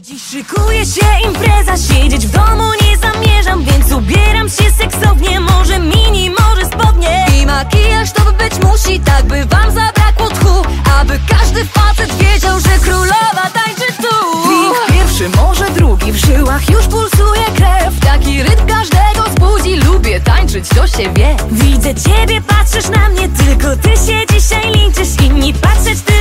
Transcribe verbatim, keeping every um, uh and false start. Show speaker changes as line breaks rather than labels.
Dziś szykuje się impreza, siedzieć w domu nie zamierzam, więc ubieram się seksownie, może mini, może spodnie. I makijaż to być musi, tak by wam zabrakło tchu, aby każdy facet wiedział, że królowa tańczy tu. Drink pierwszy, może drugi, w żyłach już pulsuje krew. Taki rytm każdego zbudzi, lubię tańczyć, to się wie. Widzę ciebie, patrzysz na mnie, tylko ty się dzisiaj liczysz, inni patrzeć ty